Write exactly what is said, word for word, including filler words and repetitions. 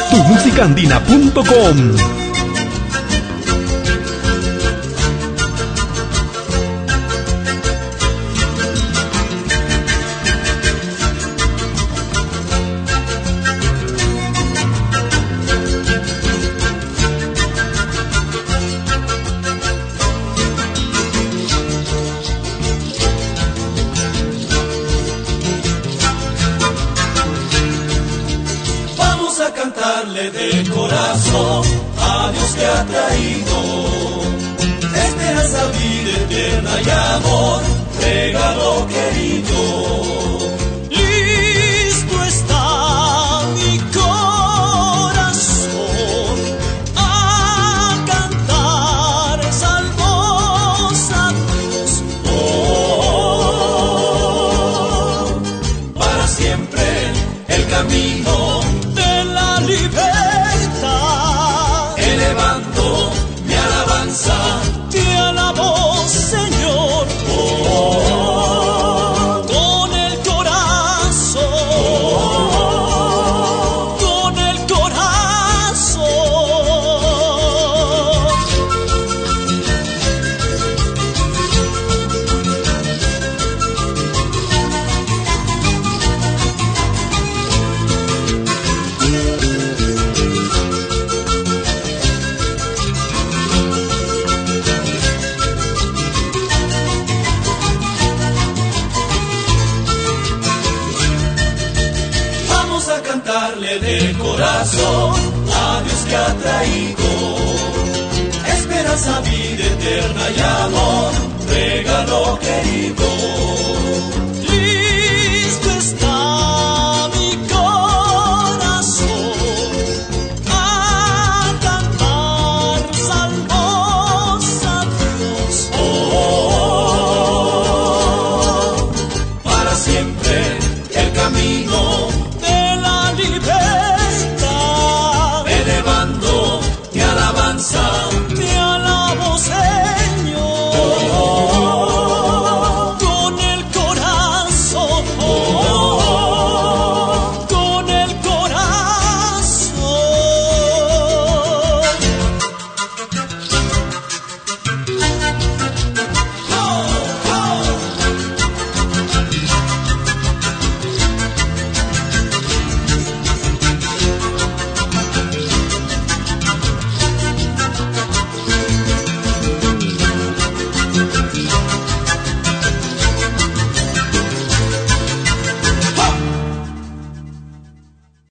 tu música andina punto com. De corazón a Dios que ha traído esperanza, vida eterna y amor, regalo querido. Listo está mi corazón a cantar salmos a Dios. Oh, para siempre el camino libertad, elevando mi alabanza, te alabo, Señor, oh, con el corazón, oh, con el corazón. Cantarle de corazón a Dios que ha traído esperanza, vida eterna y amor, regalo querido.